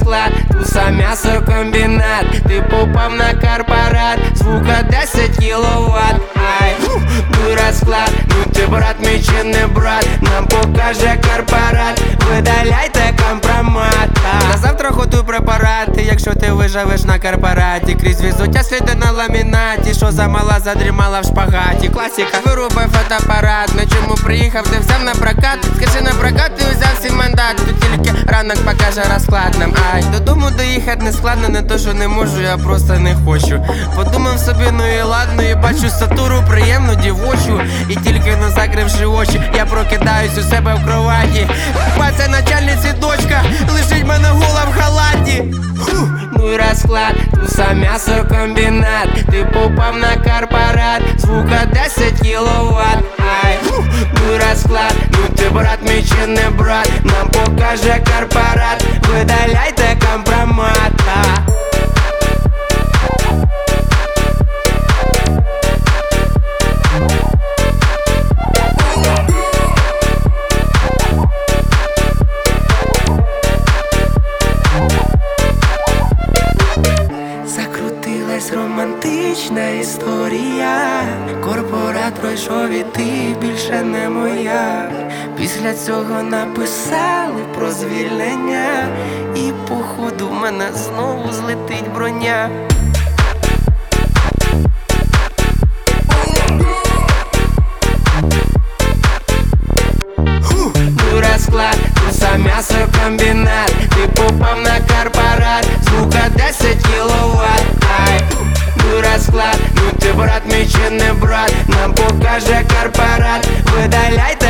розклад, туса м'ясокомбінат, ти попав на корпорат, звука 10 кіловат. Ай, ну і розклад, ну ти брат мій чи не брат, нам покаже корпорат, видаляйте компромат. На завтра готуй препарати, якщо ти виживеш на корпораті. Крізь візуття сліди на ламінаті, що замала задрімала в шпагаті. Класіка, вирубай фотоапарат, на чому приїхав, ти взяв на прокат. Скажи на прокат, ти взяв всі мандат, тут тільки ранок покаже розклад нам. Ай, додому доїхати не складно, не то що не можу, я просто не хочу. Подумав собі, ну і ладно, і бачу сатуру приємну дівочу. І тільки не закривши очі, я прокидаюсь у себе в кроваті. Баця начальниці дочка, лежить мене гола в халаті. Ну і розклад, туса м'ясокомбінат, ти попав на корпорат, звука 10 кіловат. Ай, ну і розклад, ну ти брат мій чи не брат, нам покаже корпорат, видаляйте компромат. Закрутилась романтична історія, корпорат пройшов і ти більше не моя. Після цього написали про звільнення, і походу в мене знову злетить броня. Ну розклад, туса м'ясокомбінат, ти попав на корпорат, звука 10 кіловат. Ай, ну розклад, ну ти брат мій чи не брат, нам покаже корпорат, видаляйте